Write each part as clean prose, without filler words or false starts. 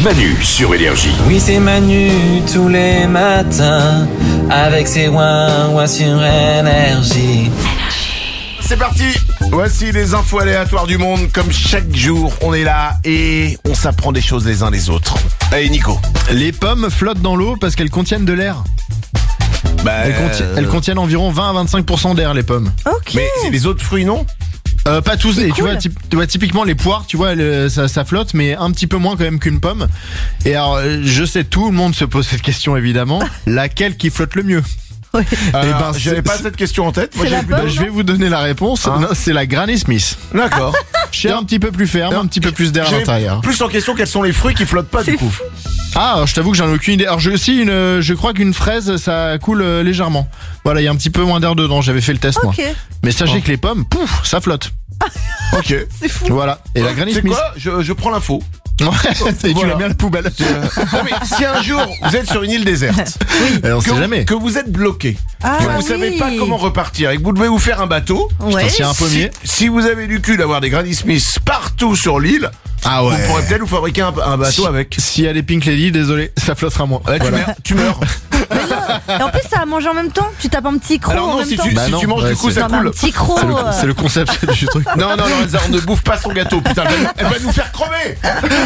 Manu sur Énergie. Oui, c'est Manu tous les matins avec ses ouin-ouin sur Énergie. C'est parti. Voici les infos aléatoires du monde. Comme chaque jour, on est là et on s'apprend des choses les uns les autres. Allez Nico. Les pommes flottent dans l'eau parce qu'elles contiennent de l'air. Elles contiennent environ 20 à 25% d'air, les pommes. Ok. Mais les autres fruits non? Pas tous. Et cool. tu vois, typiquement les poires, tu vois, ça flotte, mais un petit peu moins quand même qu'une pomme. Et alors, je sais, tout le monde se pose cette question évidemment. Laquelle qui flotte le mieux? Oui. J'avais pas cette question en tête. Moi, C'est la j'ai- pomme. Je vais vous donner la réponse. Hein Non, c'est la Granny Smith. D'accord. C'est un petit peu plus ferme, un petit peu plus d'air à J'avais l'intérieur. Plus en question, quels sont les fruits qui flottent pas C'est du coup? fou. Ah, alors, je t'avoue que j'en ai aucune idée. Alors j'ai aussi je crois qu'une fraise, ça coule légèrement. Voilà, il y a un petit peu moins d'air dedans. J'avais fait le test moi. Ok. Mais sachez que les pommes, pouf, ça flotte. Ok. C'est fou. Voilà. Et la Granny C'est Smith. quoi? Je prends l'info. Ouais, et tu Voilà. la mets à la poubelle. Non, mais si un jour vous êtes sur une île déserte, On que, sait jamais. que vous êtes bloqué, Ah, que vous oui. savez pas comment repartir et que vous devez vous faire un bateau, Ouais. S'il y a un pommier. si vous avez du cul d'avoir des Granny Smith partout sur l'île, Ah vous pourrez peut-être vous fabriquer un bateau avec. Si elle est Pink Lady, désolé, ça flottera moins. Ouais, tu meurs. Et en plus, ça a mangé en même temps. Tu tapes un petit croc Alors en non, même si temps. tu, Bah si non, tu manges ouais, du coup c'est- ça Non, mais coule. un petit croc. C'est le concept du truc. Non, Lorenza, on ne bouffe pas son gâteau, putain, elle va nous faire crever.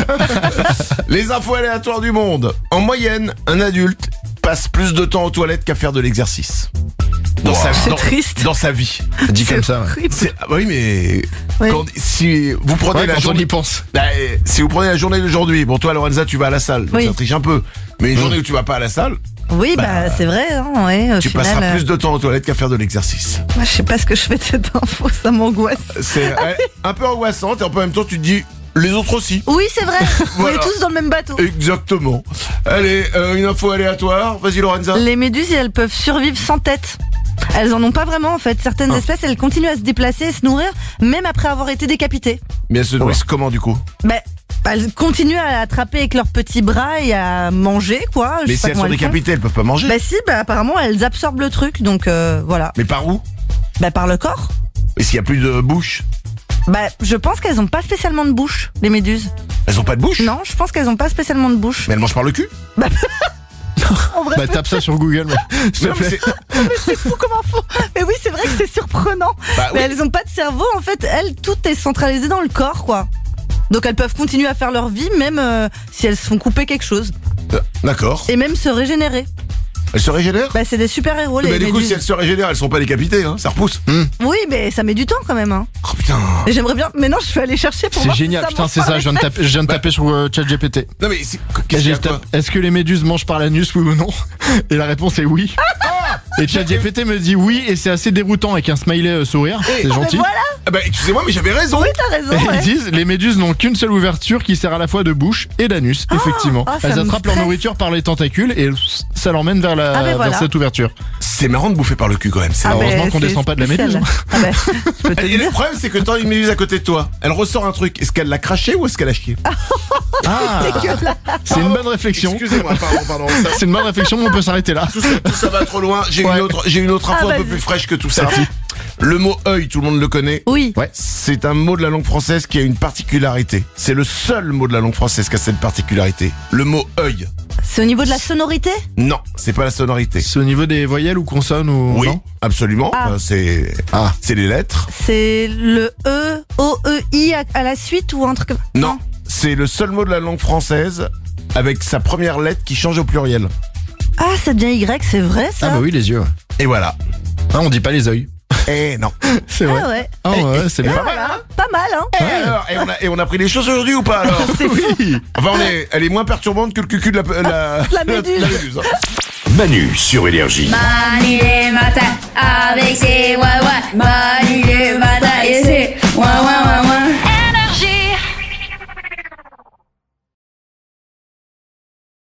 Les infos aléatoires du monde. En moyenne, un adulte passe plus de temps aux toilettes qu'à faire de l'exercice. Dans sa, C'est dans- triste. dans sa vie. Dit comme ça. Ouais. horrible. Ah bah oui, mais Oui. si vous prenez Ouais, la quand on journée, y pense. si vous prenez la journée d'aujourd'hui, bon toi Lorenza, tu vas à la salle, donc Oui. ça triche un peu. Mais une journée où tu vas pas à la salle, Oui, bah c'est vrai. Hein, ouais, au tu final, passeras plus de temps aux toilettes qu'à faire de l'exercice. Moi, je sais pas ce que je fais de cette info. Ça m'angoisse. C'est un peu angoissante et en même temps tu te dis les autres aussi. Oui, c'est vrai. Voilà. On est tous dans le même bateau. Exactement. Allez, une info aléatoire. Vas-y Lorenza. Les méduses, elles peuvent survivre sans tête. Elles en ont pas vraiment en fait. Certaines espèces, elles continuent à se déplacer et se nourrir même après avoir été décapitées. Mais elles se nourrissent comment du coup? Bah, elles continuent à attraper avec leurs petits bras et à manger quoi. Je Mais sais si pas elles comment sont font. décapitées, elles peuvent pas manger. Bah si, bah apparemment elles absorbent le truc donc voilà. Mais par où? Bah par le corps. Et s'il y a plus de bouche? Bah je pense qu'elles ont pas spécialement de bouche, les méduses. Elles ont pas de bouche? Non, je pense qu'elles ont pas spécialement de bouche. Mais elles mangent par le cul? En vrai, Bah tape ça sur Google, s'il te Non, mais plaît. c'est- c'est fou comme info. Mais oui, c'est vrai que c'est surprenant. Bah Mais oui. elles ont pas de cerveau, en fait, elles, tout est centralisé dans le corps, quoi. Donc elles peuvent continuer à faire leur vie, même si elles se font couper quelque chose. D'accord. Et même se régénérer. Elles se régénèrent? Bah c'est des super-héros, les Mais du coup, méduses. si elles se régénèrent, elles sont pas décapitées, hein. Ça repousse. Oui, mais ça met du temps quand même. Hein. Oh putain. Et j'aimerais bien... Mais non, je vais aller chercher pour C'est voir si génial, putain, mange c'est par ça, les je viens de taper sur ChatGPT. Non mais qu'est-ce qu'il y a quoi? Est-ce que les méduses mangent par l'anus, oui ou non? Et la réponse est oui. Et ChatGPT me dit oui, et c'est assez déroutant avec un smiley sourire, c'est gentil. Voilà, Ah bah excusez-moi, mais j'avais raison. oui, t'as raison. Et Ouais. ils disent, les méduses n'ont qu'une seule ouverture qui sert à la fois de bouche et d'anus, effectivement. ça Elles me attrapent leur stresse. nourriture par les tentacules et ça l'emmène vers, Ah ben voilà. vers cette ouverture. C'est marrant de bouffer par le cul quand même. C'est Ah marrant. heureusement bah, qu'on c'est descend pas de la spécial. méduse, Ah bah, je peux te Et le le dire. problème, c'est que quand une méduse à côté de toi, elle ressort un truc. Est-ce qu'elle l'a craché ou est-ce qu'elle a chié? Ah, c'est une bonne réflexion. Excusez-moi, pardon. C'est une bonne réflexion, mais on peut s'arrêter là. Tout ça va trop loin. J'ai Ouais. une autre info Ah, un peu vas-y. plus fraîche que tout ça. Le mot œil, tout le monde le connaît. Oui. Ouais. C'est un mot de la langue française qui a une particularité. C'est le seul mot de la langue française qui a cette particularité. Le mot œil. C'est au niveau de la sonorité? Non, c'est pas la sonorité. C'est au niveau des voyelles ou consonnes ou Oui, non? absolument. Ah. C'est les lettres. C'est le E, O-E-I à la suite ou un truc comme... Non, c'est le seul mot de la langue française avec sa première lettre qui change au pluriel. Ah, ça devient Y, c'est vrai ça? Ah bah oui, les yeux. Ouais. Et voilà. Ah, on dit pas les yeux. Et non. C'est Ah vrai. ouais. Ah ouais, c'est bien. Voilà. Pas mal, hein? Et on a pris les choses aujourd'hui ou pas alors? C'est fou. Oui. Enfin, elle est moins perturbante que le cucu de La méduse. la méduse, hein. Manu sur Énergie. Manu les matins avec ses ouais-ouais. Manu